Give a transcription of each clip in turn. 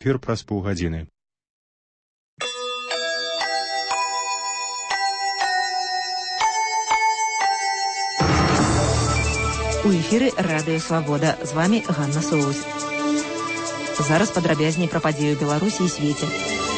эфір праз паўгадзіны. У эфіры Радыё Свабода. З вами Ганна Соус. Зараз падрабязней пра падзею Беларусі і свеце.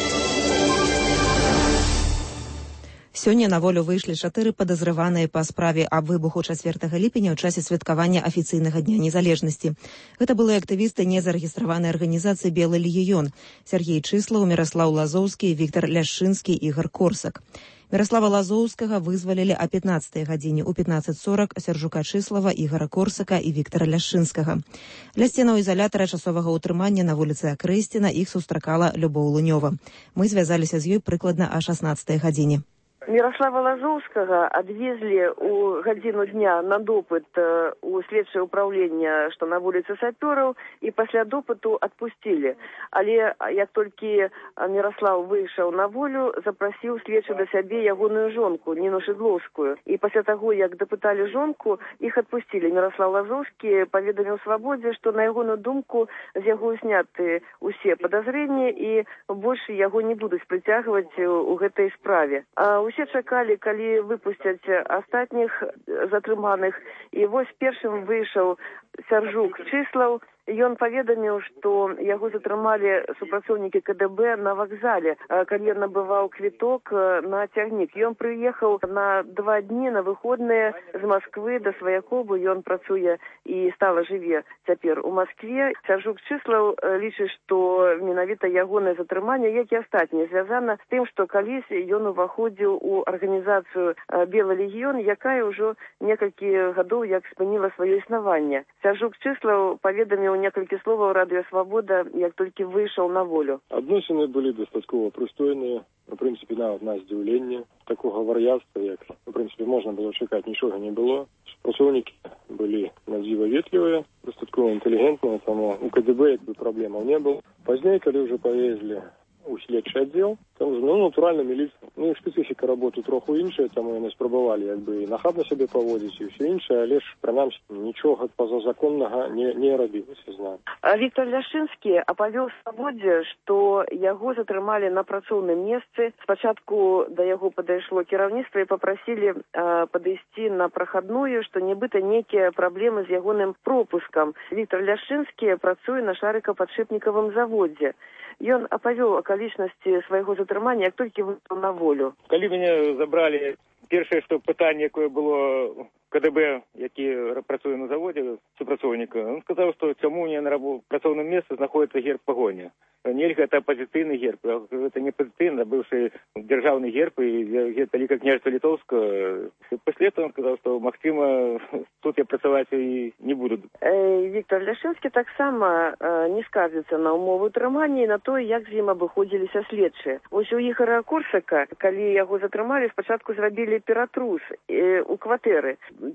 Сёння на волю выйшлі 4 падазрываныя па справе аб выбуху 4 ліпеня ў часе святкавання афіцыйнага дня незалежнасці. Гэта былі актывісты незарэгістраванай арганізацыі «Белы легіён» Сергей Чыслаў, Міраслаў Лазоўскі, Віктор Ляшчынскі, Ігор Корсак. Міраслава Лазоўскага вызвалілі о 15 гадзіне. У 15:40 Сяржука Чыслава, Ігора Корсака і Віктора Ляшчынскага. Ля сценаў ізалятара часовага ўтрымання на вуліцы Акрэсціна іх сустракала Любоў Лунёва. Мы звязаліся з ёй прыкладна о 16 гадзіне. Міраслава Лазоўскага адвезлі ў гадзіну дня на допыт у следчае ўпраўленне, што на вуліцы Сапёраў, і пасля допыту адпусцілі. Але як толькі Міраслаў выйшаў на волю, запрасіў следчы да сябе ягоную жонку, Ніну Шыдлоўскую. І пасля таго, як дапыталі жонку, іх адпусцілі. Міраслаў Лазоўскі паведаміў Свабодзе, што на ягоную думку з яго зняты ўсе падазрэнні і больш яго не будуць прыцягваць у гэтай справе. Усе чакалі, калі выпусцяць астатніх затрыманых. І вось першым выйшаў Сяржук Чыслаў. Ён паведаміў, што яго затрымалі супрацоўнікі КДБ на вакзале, калі ён набываў квіток на цягнік. Ён прыехаў на 2 дні на выходныя з Масквы да сваякоў, ён працуе і стала жыве цяпер у Маскве. Сяржук Чыслаў лічыць, што менавіта ягонае затрыманне, як і астатнія, звязана з тым, што калісь ён уваходзіў у арганізацыю «Белы легіён», якая ўжо некалькі гадоў як спыніла сваё існаванне. Сяржук Чыслаў паведаміў некалькі словаў Радыё Свабода, як толькі выйшаў на волю. Адносіны былі дастаткова прыстойныя, у прынцыпе, нават на здзіўленне. Такога вар'яцтва, як, у прынцыпе, можна было чакаць, нічога не было. Супрацоўнікі былі надзіва ветлівыя, дастаткова інтэлігентныя, таму у КДБ як бы праблемаў не было. Пазней, калі ўжо павезлі у следчы аддзел, там, натуральна, міліцыя. Спецыфіка работы троху іншая, таму яны спрабавалі як бы нахабна сябе паводзіць і ўсё іншае, але ж, прынамсі, нічога пазазаконнага не рабілася, знаю. Віктор Ляшчынскі апавёў Свабодзе, што яго затрымалі на працоўным месцы. Спачатку да яго падайшло кіраўніцтва і папрасілі падысці на прахадную, што нібыта нейкія праблемы з ягоным пропускам. Віктор Ляшчынскі працуе на шарыкападшипнікавым заводзе. Ён апавёў акалічнасці свайго затрымання, як толькі выйшаў на волю. Калі мяне забралі, першае, што пытанне, якое было КДБ, які працуе на заводзе, супрацоўніка, он сказаў, што чаму не на працоўным месцы знаходіцца герб пагоня. Нельга, это апозіцыйны герб, это не апозіцыйны, быўшы дзяржаўны герб і Вялікае княжества Літоўскае. Пасля этого он сказаў, што, магчыма, тут я працаваць і не буду. Віктор Ляшчынскі таксама не скардзіцца на ўмовы ўтрымання і на то, як з ім абыходзіліся следчыя. Вось у Ігора Корсака, калі яго затрымалі, спачатку зрабілі ператрус у кватэры.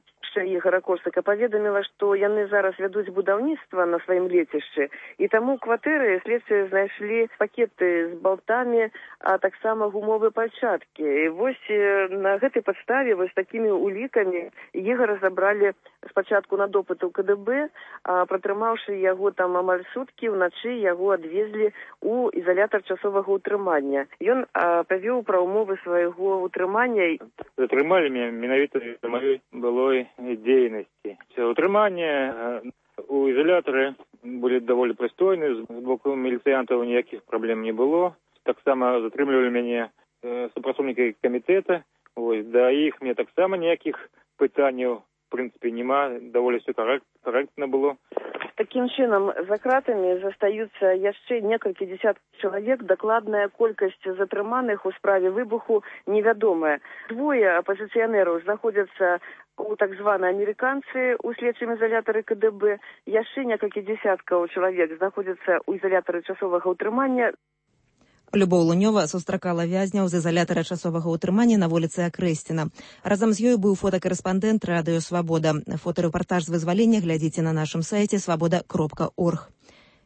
Ігора Корсака паведаміла, што яны зараз вядуць будаўніцтва на сваім лецішчы, і таму ў кватэры следчыя знайшлі пакеты з балтамі, а таксама гумовыя пальчаткі. І вось на гэтай падставе, вось такімі улікамі, Ігора забралі спачатку на допыт у КДБ, а пратрымаўшы яго там амаль суткі, уначы яго адвезлі у ізалятар часовага ўтрымання. Ён павёў пра ўмовы свайго ўтрымання. Затрымалі мяне менавіта за маёй былой дзейнасці. Утрыманне у ізалятары былі даволі прыстойныя, з боку міліцыянтаў ніякіх праблем не было. Таксама затрымлівалі мяне супрацоўнікі камітэта. Да іх мне таксама ніякіх пытанняў в прынцыпе няма, даволі все корректно было. Такім чынам, за кратамі застаюцца яшчэ некалькі дзесяткаў чалавек. Дакладная колькасць затрыманых у справе выбуху невядомая. 2 апазіцыянераў знаходзяцца у так званай амерыканцы у следчым ізалятары КДБ. Яшчэ некалькі дзесяткаў чалавек знаходзяцца ў ізалятары часовага ўтрымання. Любоў Лунёва сустракала вязняў з ізалятара часовага ўтрымання на вуліцы Акрэсціна. Разам з ёй быў фотакарэспандэнт Радыё Свабода. Фотарэпартаж з вызвалення глядзіце на нашым сайце свабода.орг.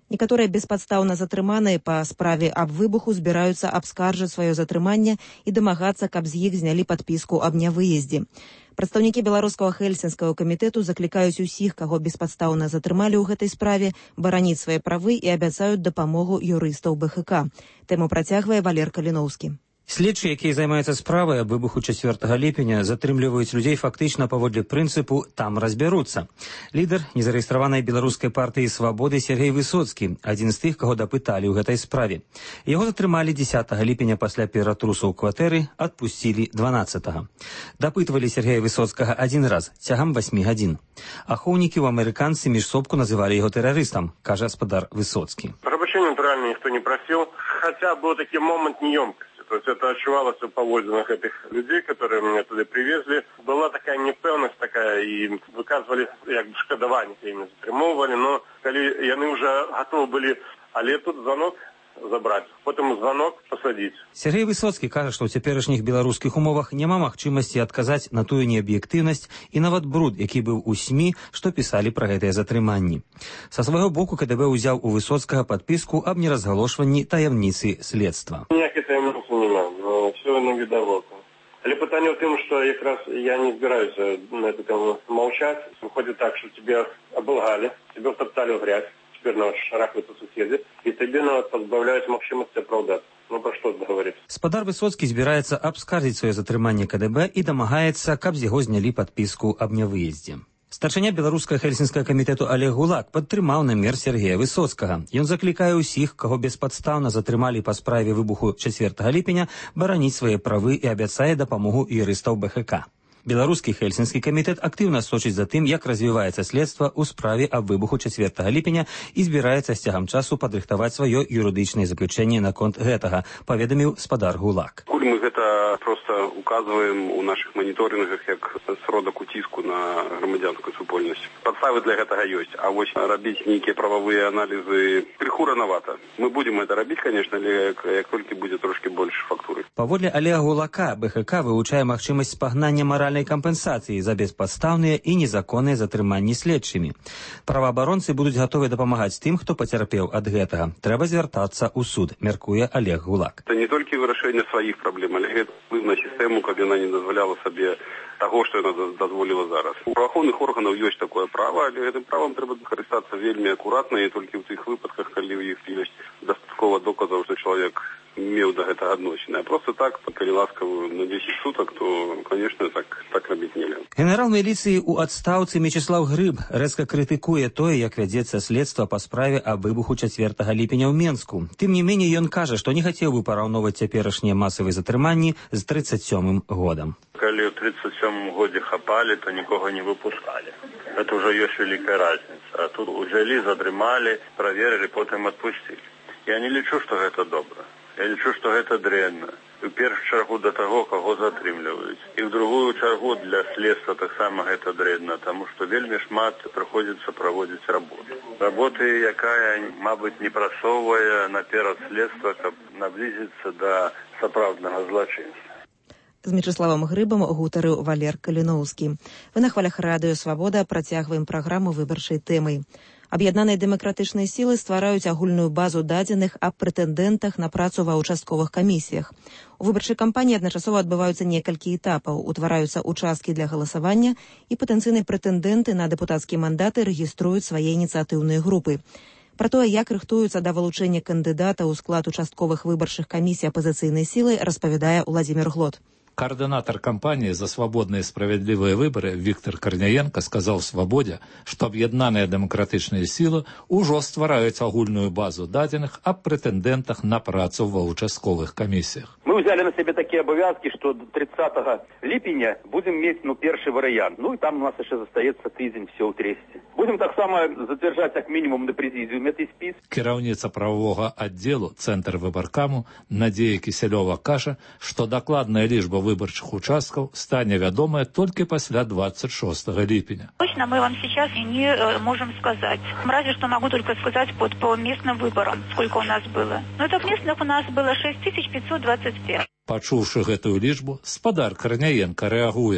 Некаторыя беспадстаўна затрыманыя па справе аб выбуху збіраюцца абскаржыць сваё затрыманне і дамагацца, каб з іх знялі падпіску аб нявыездзе. Прадстаўнікі беларускага хельсінскага камітэту заклікаюць усіх, каго беспадстаўна затрымалі ў гэтай справе, бараніць свае правы і абяцаюць дапамогу юрыстаў БХК. Тэму працягвае Валер Каліноўскі. Следчыя, якія займаюцца справай аб выбуху 4 ліпеня, затрымліваюць людзей фактычна паводле прынцыпу «там разбяруцца». Лідар незарэгістраванай беларускай партыі «Свабоды» Сергей Высоцкі, адзін з тых, каго дапыталі ў гэтай справе. Яго затрымалі 10 ліпеня пасля ператрусу ў кватэры, адпусцілі 12-го. Дапытвалі Сергея Высоцкага один раз, цягам 8 гадзін. Ахоўнікі ў амерыканцы міжсобку называлі яго тэрарыстам, кажа гаспадар Высоцкі. Прабачэння, натуральна, ніхто не просил, хотя был такой момент неёмкости. То есть это ощущалось в повоздинах этих людей, которые меня туда привезли. Была такая непевность такая, и выказывали как бы шкодование, ими затримовывали, но когда они уже готовы были, але тут звонок забрать, потом звонок посадить. Сергей Высоцкі кажа, што ў цяперашніх беларускіх умовах няма магчымасці адказаць на тую неаб'ектыўнасць і нават бруд, які быў у СМІ, што пісалі пра гэтыя затрыманні. Са свайго боку КДБ ўзяў у Высоцкага падпіску аб неразгалошванні таямніцы следства. Ніякай таямніцы няма, все на видовоку. Але пытанне в том, что якраз я не збираюсь на эту тему молчать. Выходит так, что тебя оболгали, тебя втоптали в грязь. Теперь нас шарахают соседи, и тебе позбавляют магчымасці оправдаться. Ну, про что договориться? Гаспадар Высоцкі збіраецца абскардзіць сваё затрыманне КДБ і дамагаецца, каб з яго знялі падпіску аб нявыездзе. Старшыня беларускага хельсінскага камітэту Олег Гулак падтрымаў намер Сергея Высоцкага. Ён заклікае ўсіх, каго беспадстаўна затрымалі па справе выбуху 4 ліпеня, бараніць свае правы і абяцае дапамогу юрыстаў БХК. Беларускі хельсінскі камітэт актыўна сочыць за тым, як развіваецца следства ў справе аб выбуху 4 ліпеня і збіраецца з цягам часу падрыхтаваць сваё юрыдычнае заключэнне наконт гэтага, паведаміў спадар Гулак. Куль мы гэта проста указваем у нашых маніторынгах як сродак уціску на грамадзянскую супольнасць. Падставы для гэтага ёсць, а вось рабіць нейкія прававыя аналізы крыху ранавата. Мы будзем гэта рабіць, конечно, але як толькі будзе трошки больш фактуры. Паводле Олега Гулака, БХК вывучае магчымасць спагнання маральнай кампенсацыі за беспадстаўныя і незаконныя затрыманні следчымі. Праваабаронцы будуць гатовы дапамагаць тым, хто пацярпеў ад гэтага. Трэба звяртацца ў суд, мяркуе Олег Гулак. Это не толькі вырашэнне сваіх праблем, але гэта ўплыў на сістэму, каб яна не дазваляла сабе таго, што яна дазволіла зараз. У праваахоўных органаў ёсць такое права, але гэтым правам трэба карыстацца вельмі акуратна і толькі ў тых выпадках, калі ў іх ёсць дастаткова доказаў, што чалавек меў да гэтага адносіны. А просто так, калі ласкавую на 10 сутак, то, конечно, так рабіць нельга. Генерал міліцыі ў адстаўцы Мечыслаў Грыб рэзка крытыкуе тое, як вядзецца следства па справе аб выбуху 4 ліпеня ў Менску. Тым не меней, ён кажа, што не хацеў бы параўноўваць цяперашнія масавыя затрыманні з 37-м годам. Калі ў 37-м годзе хапалі, то нікога не выпускалі. Это ўжо ёсць вялікая разница. А тут узялі, затрымалі, праверылі, потым адпусцілі. Я не лічу, што гэта добра. Я лічу, што гэта дрэнна. У першую чаргу да таго, каго затрымліваюць. І ў другую чаргу для следства таксама гэта дрэнна, таму што вельмі шмат прыходзіцца праводзіць работу. Работы, якая, мабыць, не прасоўвае наперад следства, каб наблізіцца да сапраўднага злачынства. З Мечыславам Грыбам гутарыў Валер Каліноўскі. Вы на хвалях радыё «Свабода» працягваем праграму выбарчай тэмай. Аб'яднаныя дэмакратычныя сілы ствараюць агульную базу дадзеных аб прэтэндэнтах на працу ва ўчастковых камісіях. У выбарчай кампаніі адначасова адбываюцца некалькі этапаў, утвараюцца участкі для галасавання і патэнцыйныя прэтэндэнты на дэпутацкія мандаты рэгіструюць свае ініцыятыўныя групы. Пра тое, як рыхтуюцца да вылучэння кандыдата ў склад участковых выбарчых камісій апазіцыйнай сілы, распавядае Владзімір Глот. Координатор кампании «За свободные и справедливые выборы» Виктор Корняенко сказал в «Свободе», что об'єднані демократичні сили уже створяють агульную базу дадених о претендентах на працу в участковых комиссиях. Мы взяли на себя такие обовязки, что до 30 липня будем иметь первый вариант. И там у нас еще остается тиждень, все утрясти. Будем так само затвержать как минимум на президиуме этой список. Керівниця правового отделу Центр выборкаму Надія Киселева каже, что докладная лічба выборчих участков стане вядомая только после 26 липня. Точно мы вам сейчас не можем сказать. Разве что могу только сказать по местным выборам, сколько у нас было. Но так местных у нас было 6525. Пачуўшы гэтую лічбу, спадар Корняенко рэагуе. О,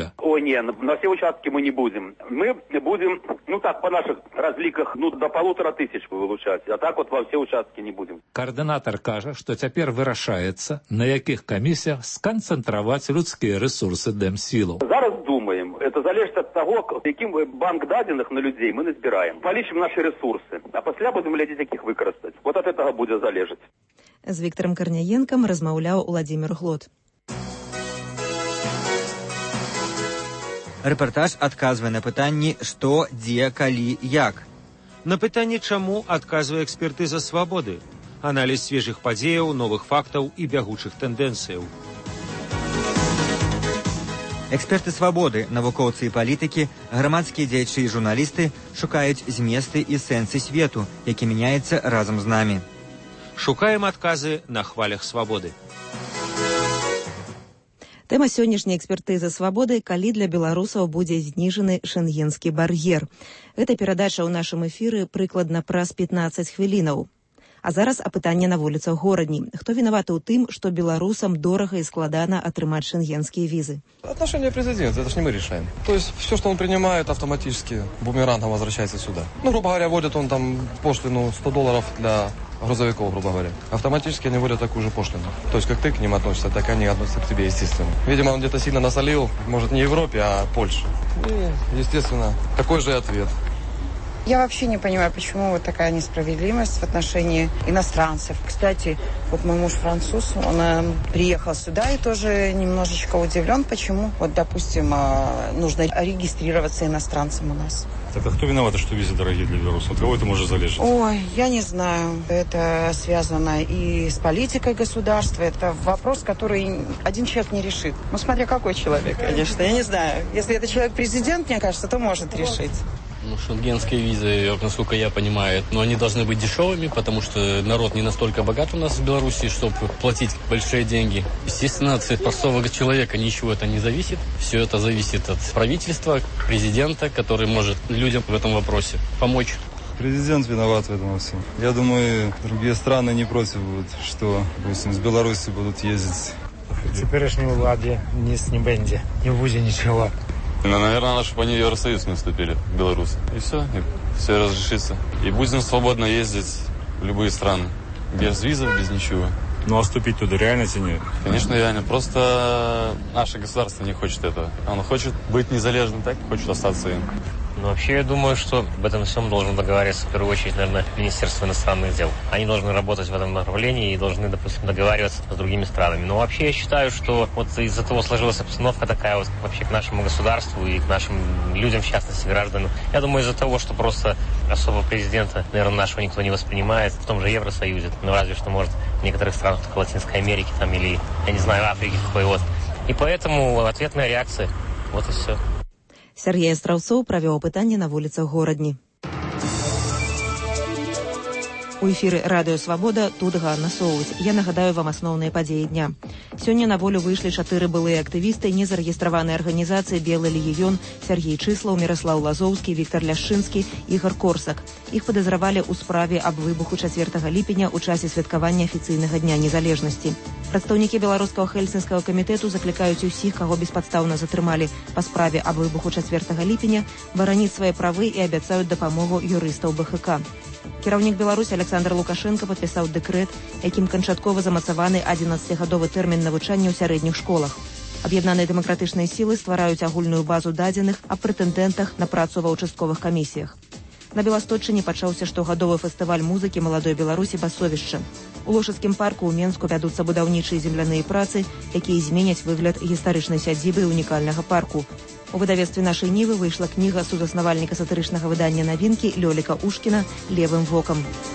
Не, на все участки мы не будем. Мы будем, по наших разликах, до 1500 вылучать. А так во все участки не будем. Координатор кажа, што цяпер вырашаецца, на якіх камісіях сканцэнтраваць людскія рэсурсы Дэмсілу. Зараз думаем. Это залежит от того, яким банк дадзеных на людей мы назбираем. Полічым наши ресурсы. А пасля будем глядзець, якіх выкарыстаць. Вот от этого будет залежать. З Віктором Карняенкам размаўляў Уладзімір Глот. Рэпартаж адказвае на пытанні «Што, дзе, калі, як?». На пытанне «Чаму?» адказвае экспертыза «Свабоды». Аналіз свежых падзеяў, новых фактаў і бягучых тэндэнцыяў. Эксперты «Свабоды», навукоўцы і палітыкі, грамадскія дзеячы і журналісты шукаюць зместы і сэнсы свету, які мяняецца разам з намі. Шукаем адказы на хвалях «Свабоды». Тэма сённяшняй экспертызы «Свабоды» – калі для беларусаў будзе зніжаны шэнгенскі бар'ер. Гэта перадача ў нашым эфіры прыкладна праз 15 хвілінаў. А зараз апытанне на вуліцах горадні. Хто вінаваты ў тым, што беларусам дорага і складана атрымаць шэнгенские визы? Отношение президента, это ж не мы решаем. То есть все, что он принимает, автоматически бумерангом возвращается сюда. Грубо говоря, вводят он там пошлину $100 для грузовиков, грубо говоря. Автоматически они вводят такую же пошлину. То есть как ты к ним относишься, так они относятся к тебе, естественно. Видимо, он где-то сильно насолил, может, не Европе, а Польше. И, естественно, такой же ответ. Я вообще не понимаю, почему вот такая несправедливость в отношении иностранцев. Кстати, вот мой муж француз, он приехал сюда и тоже немножечко удивлен, почему, вот, допустим, нужно регистрироваться иностранцам у нас. Так а кто виноват, что визы дорогие для белорусов? От кого это может залежать? Ой, я не знаю. Это связано и с политикой государства. Это вопрос, который один человек не решит. Ну, смотря какой человек, конечно. Я не знаю. Если это человек-президент, мне кажется, то может решить. Шенгенские визы, насколько я понимаю, но они должны быть дешевыми, потому что народ не настолько богат у нас в Беларуси, чтобы платить большие деньги. Естественно, от простого человека ничего это не зависит. Все это зависит от правительства, президента, который может людям в этом вопросе помочь. Президент виноват в этом всем. Я думаю, другие страны не против будут, что, допустим, с Беларуси будут ездить. В теперешней владе не будет ничего. Наверное, надо, чтобы они в Евросоюз не вступили, в Беларусь. И все разрешится. И будем свободно ездить в любые страны. Без визов, без ничего. Ну а вступить туда реально тянет? Конечно, реально. Просто наше государство не хочет этого. Оно хочет быть незалежным, так хочет остаться им. Но вообще я думаю, что об этом всем должен договариваться в первую очередь, наверное, Министерство иностранных дел. Они должны работать в этом направлении и должны, допустим, договариваться с другими странами. Но вообще я считаю, что вот из-за того сложилась обстановка такая вот вообще к нашему государству и к нашим людям, в частности, гражданам. Я думаю, из-за того, что просто особо президента, наверное, нашего никто не воспринимает в том же Евросоюзе. Ну, разве что, может, в некоторых странах Латинской Америки там или, я не знаю, Африки какой вот. И поэтому ответная реакция. Вот и все. Сергей Астраўцоў правёў апытанне на вуліцах горадні. У эфіры радыё «Свабода» тут Ганна Соўць. Я нагадаю вам асноўныя падзеі дня. Сёння на волю выйшлі 4 былыя актывісты незарэгістраванай арганізацыі «Белы легіён» Сергей Чыслаў, Міраслаў Лазоўскі, Віктор Ляшчынскі, Ігор Корсак. Іх падазравалі ў справе аб выбуху 4 ліпеня ў часе святкавання афіцыйнага Дня незалежнасці. Прадстаўнікі беларускага хельсінскага камітэту заклікаюць усіх, каго беспадстаўна затрымалі па справе аб выбуху 4 ліпеня, бараніць свае правы і абяцаюць дапамогу юрыстаў БХК. Кіраўнік Беларусі Александр Лукашенко падпісаў дэкрэт, якім канчаткова замацаваны 11-гадовы тэрмін навучання ў сярэдніх школах. Аб'яднаныя дэмакратычныя сілы ствараюць агульную базу дадзеных аб прэтэндэнтах на працу ва ўчастковых камісіях. На Беласточчыне пачаўся штогадовы фестываль музыкі маладой Беларусі «Басовішча». У Лошыцкім парку ў Менску вядуцца будаўнічыя земляныя працы, якія зменяць выгляд гістарычнай сядзібы унікальнага парку. У выдавецтве нашай Нівы выйшла кніга сузаснавальніка сатырычнага выдання навінкі Лёліка Ушкіна «Левым вокам».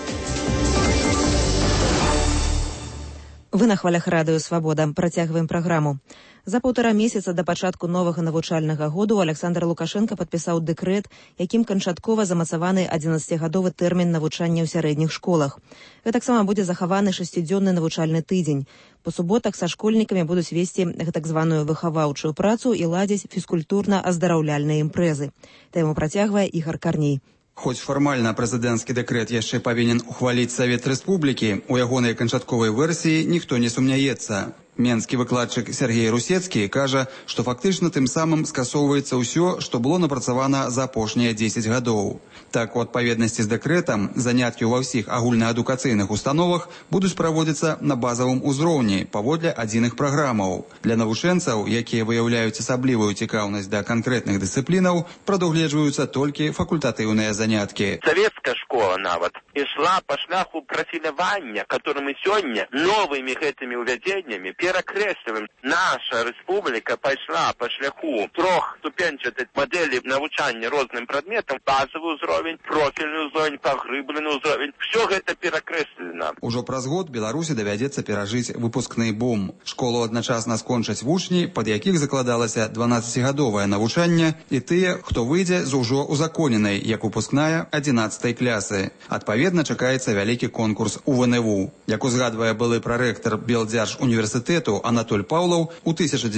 Вы на хвалях радыё «Свабода». Працягваем праграму. За 1,5 месяца да пачатку новага навучальнага году Александр Лукашенко падпісаў дэкрэт, якім канчаткова замацаваны 11-гадовы тэрмін навучання ў сярэдніх школах. Гэтаксама будзе захаваны 6-дзённы навучальны тыдзень. Па суботах са школьнікамі будуць весці так званую выхаваўчую працу і ладзіць фізкультурна-аздараўляльныя імпрэзы. Тэму працягвае Ігор Карней. Хоць фармальна прэзідэнцкі дэкрэт яшчэ павінен ухваліць Савет Рэспублікі, у ягонай канчатковай версіі ніхто не сумняецца. Менскі выкладчык Сергей Русецкі кажа, што фактычна тым самым скасоўваецца ўсё, што было напрацавана за апошнія 10 гадоў. Так, у адпаведнасці з дэкрэтам, заняткі ва ўсіх агульнаадукацыйных установах будуць праводзіцца на базавым узроўні паводле адзіных праграмаў. Для навучэнцаў, якія выяўляюць асаблівую цікаўнасць да канкрэтных дысцыплінаў, прадугледжваюцца толькі факультатыўныя заняткі. Савецкая школа нават ішла па шляху прафілявання, который мы сёння новымі гэтымі ўвядзеннямі перакрэсліваем. Наша рэспубліка пайшла па шляху трохступенчатай мадэлі навучання розным прадметам: базавы ўзровень, профільны ўзровень, паглыблены ўзровень. Всё гэта перакрэслена. Ужо праз год Беларусі давядзецца перажыць выпускны бум. Школу адначасна скончаць вучні, пад якіх закладалася 12-гадовае навучанне, і тыя, хто выйдзе з ужо узаконенай, як выпускная, 11-й клясы. Адпаведна, чакаецца вялікі конкурс у ВНУ. Як узгадвае былы прарэктар Белдзяржуніверсітэту Анатоль Паўлаў, у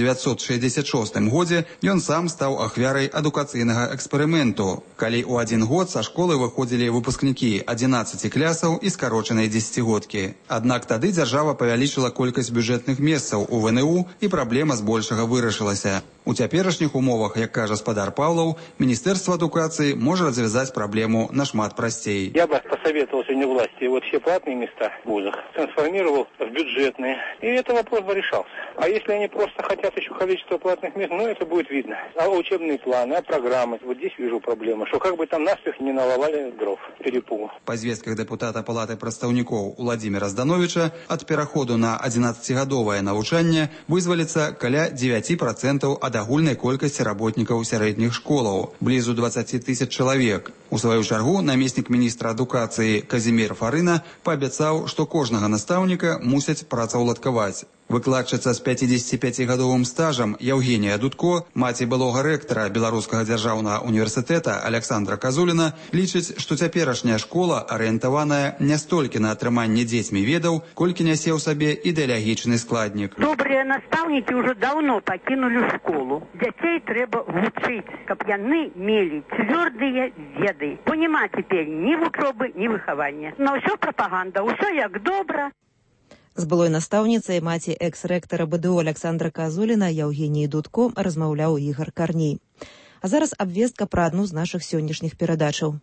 1966 годзе ён сам стаў ахвярай адукацыйнага эксперыменту, калі ў адзін год са школы выходзілі выпускнікі 11 клясаў і скарочанай 10-годкі. Аднак тады дзяржава павялічыла колькасць бюджэтных месцаў у ВНУ і праблема збольшага вырашылася. У цяперашніх умовах, як кажа спадар Паўлаў, Міністэрства адукацыі можа развязаць праблему нашмат прасцей. Я бы посоветовал сегодня власти все платные места в вузах трансформировал в бюджетные, и это вопрос бы решался. А если они просто хотят еще количество платных мест, это будет видно. А учебные планы, а программы, вот здесь вижу проблему, что как бы там наспех не наломали дров перепугу. Па звестках дэпутата Палаты прадстаўнікоў Уладзіміра Здановіча, ад пераходу на 11-гадовае навучанне вызваліцца каля 9% ад агульнай колькасці работнікаў сярэдніх школаў, блізу 20 тысяч чалавек. У сваю чаргу намеснік міністра адукацыі Казімір Фарына паабяцаў, што кожнага настаўніка мусяць працаўладкаваць. Выкладчыца з 55-гадовым стажам Яўгенія Дудко, маці былога рэктара Беларускага дзяржаўнага універсітэта Александра Казуліна, лічыць, што цяперашняя школа арыентаваная не столькі на атрыманне дзецьмі ведаў, колькі нясе ў сабе ідэалагічны складнік. Добрыя настаўнікі ўжо даўно пакінулі школу. Дзяцей трэба вучыць, каб яны мелі цвёрдыя веды. Бо няма цяпер ні вучобы, ні выхавання. На ўсё прапаганда, ўсё як добра. З былой настаўніцай маці экс-рэктара БДУ Александра Казуліна Яўгеніі Дудко размаўляў Ігар Карней. А зараз абвестка пра адну з нашых сённяшніх перадачаў.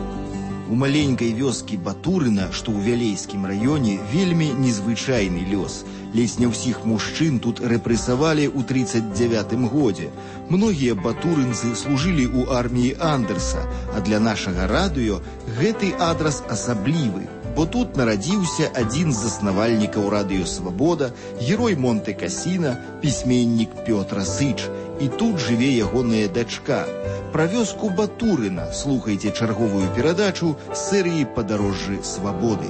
У маленькай вёскі Батурына, што ў Вялейскім раёне, вельмі незвычайны лёс. Ледзь не ўсіх мужчын тут рэпрэсавалі ў 39-м годзе. Многія батурынцы служылі ў арміі Андерса, а для нашага радыё гэты адрас асаблівы. Бо тут нарадзіўся адзін з заснавальнікаў радыё «Свабода», герой Монте-Касіна, пісьменнік Пётр Сыч. І тут жыве ягоная дачка. Пра вёску Батурына слухайце чарговую перадачу з серыі «Падарожжы свабоды».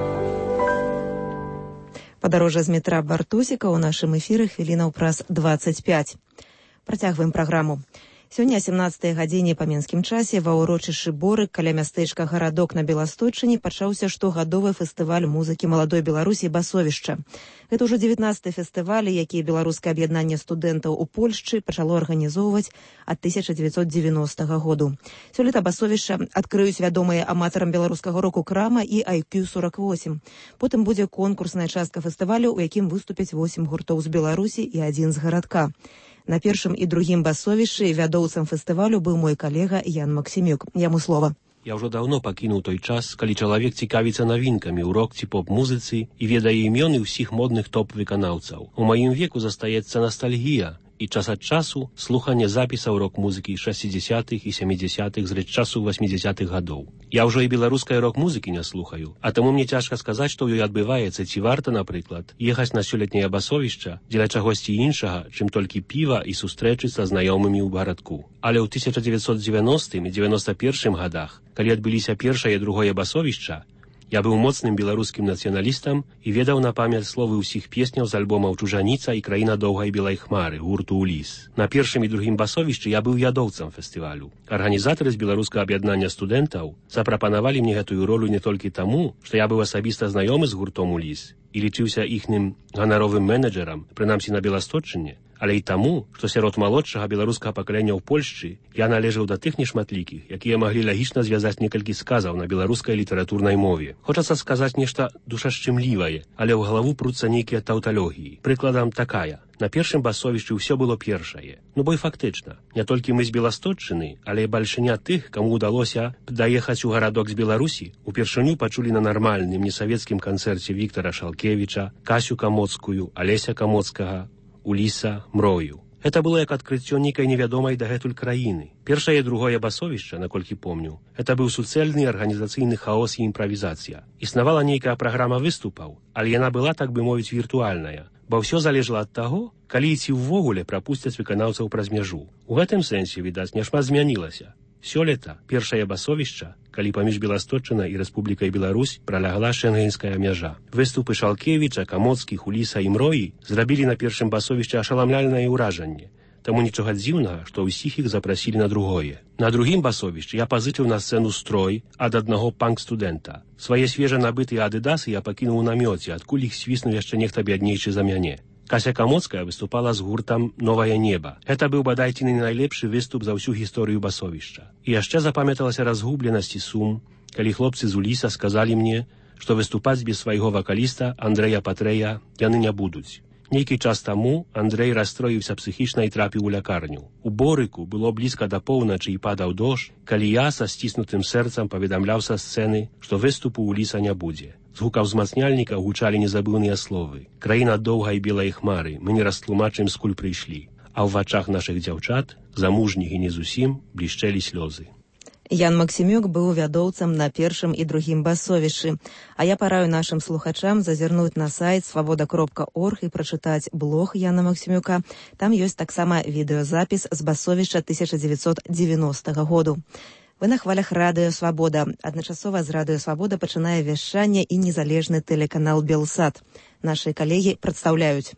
Падарожжа з метра Бартусіка ў нашым эфіры хвілінаў праз 25. Працягваем праграму. Сёння о 17-й гадзіне па менскім часе ва ўрочышчы Борык каля мястэчка Гарадок на Беластойчыне пачаўся штогадовы фестываль музыкі маладой Беларусі «Басовішча». Гэта ўжо 19-й фестываль, які Беларускае аб'яднанне студэнтаў у Польшчы пачало арганізоўваць ад 1990 году. Сёлета «Басовішча» адкрыюць вядомыя аматарам беларускага року Крама і IQ48. Потым будзе конкурсная частка фестывалю, у якім выступяць 8 гуртоў з Беларусі і 1 з гарадка. На першым і другім «Басовішчы» вядоўцам фестывалю быў мой калега Ян Максімюк. Яму слова. Я ўжо даўно пакінуў той час, калі чалавек цікавіцца навінкамі ў рок ці поп-музыцы і ведае імёны ўсіх модных топ-выканаўцаў. У маім веку застаецца настальгія і час ад часу слуханне запісаў рок-музыкі 60-х і 70-х з рэчасу 80-х гадоў. Я ўжо і беларускай рок-музыкі не слухаю, а таму мне цяжка сказаць, што ў ёй адбываецца, ці варта, напрыклад, ехаць на сёлетняе Басовішча дзеля чагосьці іншага, чым толькі піва і сустрэчы са знаёмымі ў гарадку. Але ў 1990 і 91 гадах, калі адбыліся першае і другое Басовішча, я быў моцным беларускім нацыяналістам і ведаў на памяць словы ўсіх песняў з альбомаў «Чужаніца» і «Краіна доўгай белай хмары» гурту «Уліс». На першым і другім Басовішчы я быў ядоўцам фестывалю. Арганізатары з беларускага аб'яднання студэнтаў запрапанавалі мне гэтую ролю не толькі таму, што я быў асабіста знаёмы з гуртом «Уліс» і лічыўся іхным ганаровым менеджерам, прынамсі на Беласточчыне, але і таму, што сярод малодшага беларускага пакалення ў Польшчы я належаў да тых нешматлікіх, якія маглі лагічна звязаць некалькі сказаў на беларускай літаратурнай мове. Хочацца сказаць нешта душашчымлівае, але ў галаву пруцца нейкія таўталогіі. Прыкладам такая. На першым басовішчы ўсё было першае. Ну бо і фактычна, не толькі мы з Беласточчыны, але і бальшыня тых, каму ўдалося даехаць у гарадок з Беларусі, упершыню пачулі на нармальным несавецкім канцэрце Віктара Шалкевіча, Касю Камоцкую, Алеся Камоцкага, Уліса Мрою. Это было як адкрыццё нейкай невядомай дагэтуль краіны. Першае і другое басовішча, наколькі помню, это быў суцэльны арганізацыйны хаос і імправізацыя. Існавала нейкая праграма выступаў, але яна была, так бы мовіць, віртуальная. Бо ўсё залежала ад таго, калі і ці ўвогуле прапусцяць выканаўцаў праз мяжу. У гэтым сэнсе, відаць, няшмат змянілася. Сёлета першае басовішча, калі паміж Беласточчынай і Рэспублікай Беларусь пралягла шэнгенская мяжа. Выступы Шалкевіча, Камоцкіх, Уліса і Мроі зрабілі на першым басовішчы ашаламляльнае ўражанне. Таму нічога дзіўнага, што ўсіх іх запрасілі на другое. На другім басовішчы я пазычыў на сцэну строй ад аднаго панк-студэнта. Свае свежа набытыя адыдасы я пакінуў у намёце, адкуль іх свіснуў яшчэ нехта бяднейшы за мяне. Кася Камоцкая выступала з гуртам «Новае неба». Гэта быў бадай не найлепшы выступ за ўсю гісторыю басовішча. І яшчэ запамяталася разгубленасць і сум, калі хлопцы з Уліса сказалі мне, што выступаць без свайго вакаліста Андрэя Патрэя яны не будуць. Нейкі час таму Андрэй расстроіўся псіхічна і трапіў у лякарню. У Борыку было блізка да поўначы і падаў дождж, калі я са сціснутым сэрцам паведамляў са сцэны, што выступу Уліса не будзе. З гукаў узмацняльніка гучалі незабыўныя словы. Краіна доўгай белай хмары, мы не растлумачым, скуль прыйшлі. А ў вачах нашых дзяўчат, замужніх і не зусім, блішчэлі слёзы. Ян Максімюк быў вядоўцам на першым і другім басовішчы. А я параю нашым слухачам зазірнуць на сайт свабода.орг і прачытаць блог Яна Максімюка. Там ёсць таксама відэазапіс з басовішча 1990 году. Вы на хвалях Радыё Свабода. Адначасова з Радыё Свабода пачынае вяшчанне і незалежны тэлеканал Белсат. Нашы калегі прадстаўляюць.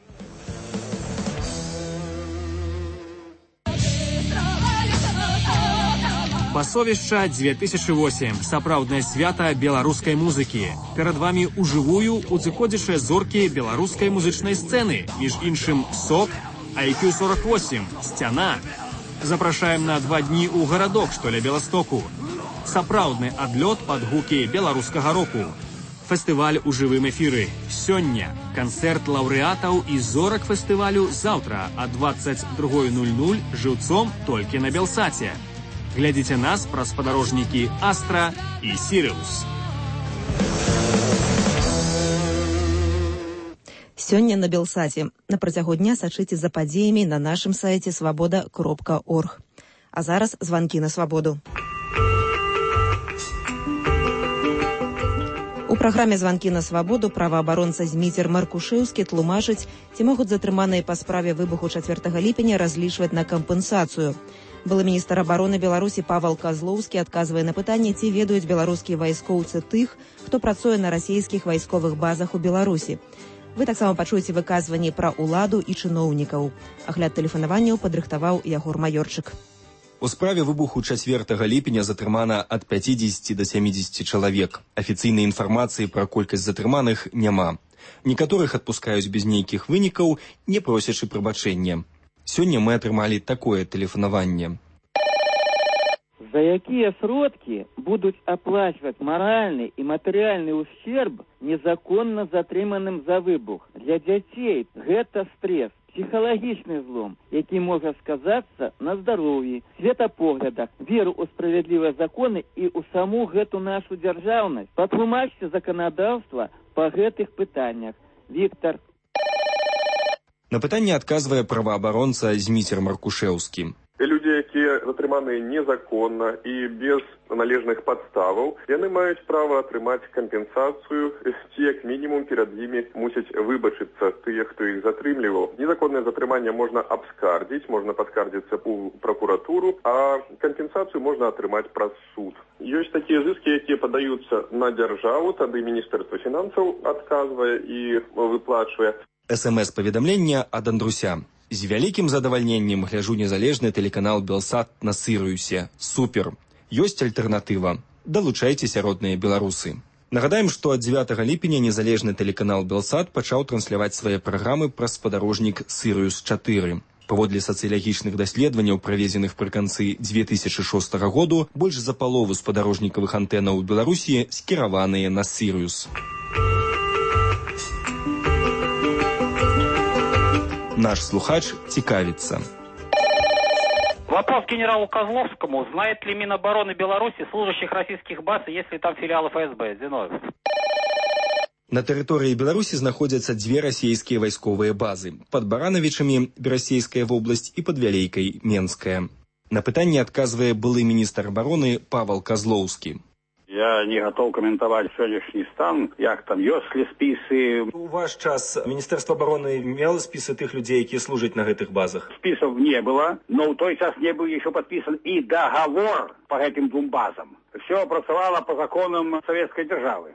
Басовішча 2008. Сапраўднае свята беларускай музыкі. Перад вамі ўжывую узыходзячыя зоркі беларускай музычнай сцэны. Між іншым СОК, IQ48, Сцяна. Запрашаем на 2 дні ў гарадок, што ля Беластоку. Сапраўдны адлёт пад гукі беларускага року. Фестываль у жывым эфіры. Сёння канцэрт лаўрэатаў і зорак фестывалю заўтра а 22:00 жыўцом толькі на Белсаце. Глядзіце нас праз спадарожнікі Астра і Сіриус. Сёння на Белсаце. На працягу дня сачыце за падзеямі на нашым сайце свабода.орг. А зараз званкі на свабоду. У праграме «Званкі на свабоду» праваабаронца Зміцер Маркушэўскі тлумачыць, ці могуць затрыманыя па справе выбуху 4 ліпеня разлічваць на кампенсацыю. Былы міністр абароны Беларусі Павал Казлоўскі адказвае на пытанне, ці ведаюць беларускія вайскоўцы тых, хто працуе на расійскіх вайсковых базах у Беларусі. Вы таксама пачуеце выказванні пра ўладу і чыноўнікаў. Агляд тэлефанаванняў падрыхтаваў Ягор Маёрчык. У справе выбуху 4 ліпеня затрымана ад 50 до 70 чалавек. Афіцыйнай інфармацыі пра колькасць затрыманых няма. Некаторых адпускаюць без нейкіх вынікаў, не просячы прабачэння. Сёння мы атрымалі такое тэлефанаванне. За якія сродкі будуць аплачваць маральны і матэрыяльны ущерб незаконна затрыманым за выбух? Для дзяцей гэта стресс, псіхалагічны злом, які можа сказацца на здароўі, светапоглядах, веру ў справядлівыя законы і ў саму гэту нашу дзяржаўнасць. Патлумачце заканадаўства па гэтых пытаннях. Віктор. На пытанне адказвае праваабаронца Зміцер Маркушэўскі. Людзі, якія затрыманыя незаконна і без належных падставаў, яны маюць права атрымаць кампенсацыю, ці як мінімум перад імі мусяць выбачыцца тыя, хто іх затрымліваў. Незаконнае затрыманне можна абскардзіць, можна паскардзіцца ў пракуратуру, а кампенсацыю можна атрымаць праз суд. Ёсць такія зыскі, якія падаюцца на дзяржаву, тады Міністэрства фінансаў адказвае і выплачвае. СМС-паведамлення ад Андруся. З вялікім задавальненнем гляжу незалежны тэлеканал Белсат на Сірыусе. Супер. Ёсць альтэрнатыва. Далучайцеся, родныя беларусы. Нагадаем, што ад 9 ліпеня незалежны тэлеканал Белсат пачаў трансляваць свае праграмы праз спадарожнік Сірыус-4. Паводле сацыялагічных даследаванняў, праведзеных пры канцы 2006 году, больш за палову спадарожнікавых антэнаў у Беларусі скіраваныя на Сірыус. Наш слухач цікавіцца. Вопрос генералу Козловскому. Знает ли Минобороны Беларуси служащих российских баз, есть ли там филиалы ФСБ? Зиновьев. На тэрыторыі Беларусі знаходзяцца дзве расійскія вайсковыя базы. Пад Баранавічамі – Берасейская вобласць і пад Вялейкай – Менская. На пытанне адказвае былы міністр абароны Павел Козловскі. Я не готов комментовать сегодняшний стан, як там ёсць ли списы. У ваш час Міністэрства обороны мело списы тых людей, якія служаць на гэтых базах? Списов не было, но в той час не был еще подписан и договор по этим двум базам. Все працавало по законам советской державы.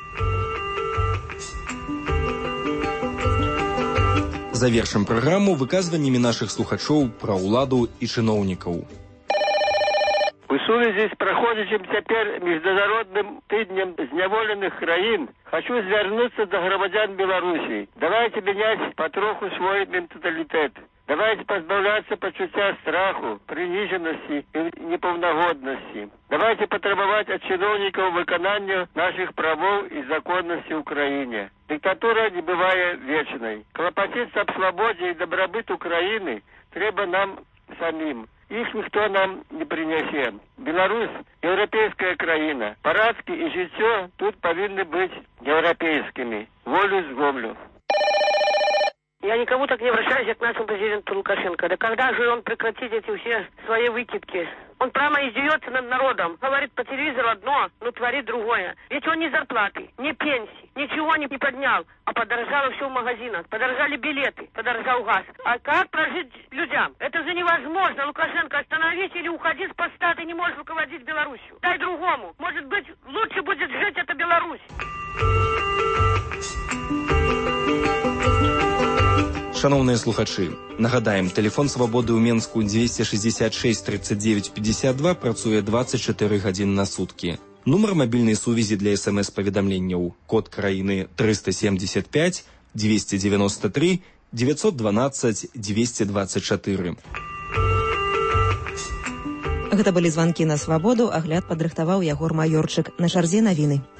Завершым праграму выказваннямі нашых слухачоў пра ўладу і чыноўнікаў. У сувязі з праходзячым цяпер міжнародным тыднем зняволеных краін хочу звярнуцца да грамадзян Беларусі. Давайте мяняць патроху свой менталітэт. Давайте пазбаўляцца пачуцця страху, прыніжанасці і непаўнагоднасці. Давайте патрабаваць ад чыноўнікаў выканання нашых правоў і законнасці ў краіне. Диктатура не бывае вечнай. Клапаціцца аб свабодзе і дабрабыт Украіны трэба нам самім. Их никто нам не принесе. Беларусь – европейская краина. Парадки и житё тут повинны быть европейскими. Волю с волю. Я никому так не обращаюсь, как к нашему президенту Лукашенко. Да когда же он прекратит эти все свои выкидки? Он прямо издевается над народом. Говорит по телевизору одно, но творит другое. Ведь он ни зарплаты, ни пенсии, ничего не поднял. А подорожало все в магазинах. Подорожали билеты, подорожал газ. А как прожить людям? Это же невозможно. Лукашенко, остановись или уходи с поста. Ты не можешь руководить Беларусью. Дай другому. Может быть, лучше будет жить эта Беларусь. Шановныя слухачы, нагадаем, тэлефон свабоды ў Менску 266 39 52 працуе 24 гадзіны на суткі. Нумар мабільнай сувязі для СМС-паведамленняў. Код краіны 375 293 912 224. Гэта былі званкі на свабоду, агляд падрыхтаваў Ягор Маёрчык. На чарзе навіны.